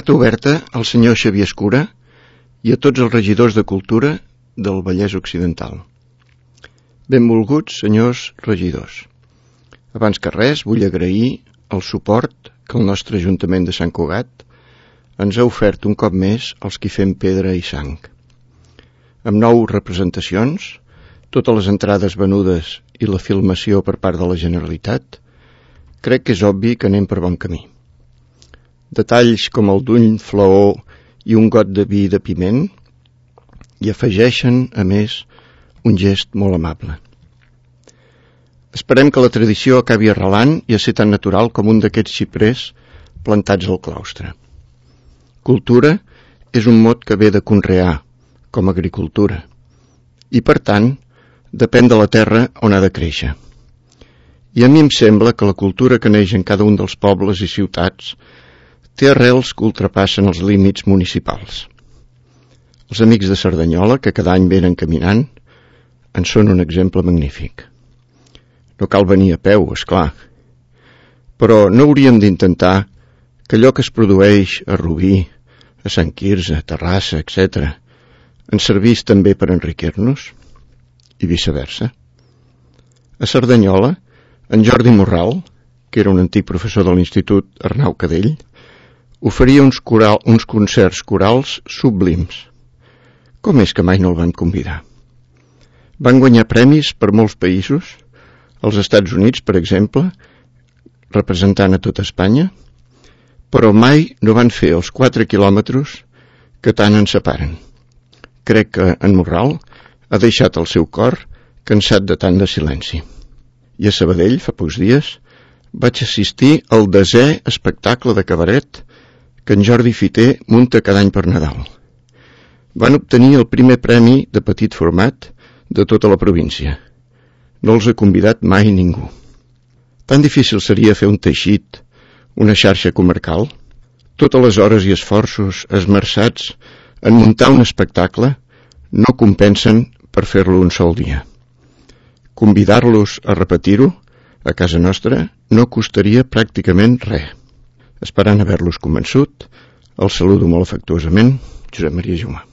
Carta oberta al senyor Xavier Escura i a tots els regidors de Cultura del Vallès Occidental. Benvolguts, senyors regidors. Abans que res, vull agrair el suport que el nostre Ajuntament de Sant Cugat ens ha ofert un cop més als qui fem pedra i sang. Amb 9 representacions, totes les entrades venudes i la filmació per part de la Generalitat, crec que és obvi que anem per bon camí. Detalls com el d'ull, flaó i un got de vi de piment hi afegeixen, a més, un gest molt amable. Esperem que la tradició acabi arrelant i a ser tan natural com un d'aquests xiprers plantats al claustre. Cultura és un mot que ve de conrear, com agricultura, i per tant depèn de la terra on ha de créixer. I a mi em sembla que la cultura que neix en cada un dels pobles i ciutats té arrels que ultrapassen els límits municipals. Els amics de Cerdanyola, que cada any venen caminant, en són un exemple magnífic. No cal venir a peu, és clar, però no hauríem d'intentar que allò que es produeix a Rubí, a Sant Quirze, a Terrassa, etc., ens servís també per enriquir-nos, i viceversa. A Cerdanyola, en Jordi Morral, que era un antic professor de l'Institut Arnau Cadell, oferia uns concerts corals sublims. Com és que mai no el van convidar? Van guanyar premis per molts països, als Estats Units, per exemple, representant a tota Espanya, però mai no van fer els 4 quilòmetres que tant ens separen. Crec que en Morral ha deixat el seu cor cansat de tant de silenci. I a Sabadell, fa pocs dies, vaig assistir al 10è espectacle de cabaret que en Jordi Fiter munta cada any per Nadal. Van obtenir el primer premi de petit format de tota la província. No els ha convidat mai ningú. Tan difícil seria fer un teixit, una xarxa comarcal? Totes les hores i esforços esmerçats en muntar un espectacle no compensen per fer-lo un sol dia. Convidar-los a repetir-ho a casa nostra no costaria pràcticament res. Esperant haver-los convençut, els saludo molt afectuosament, Josep Maria Jumà.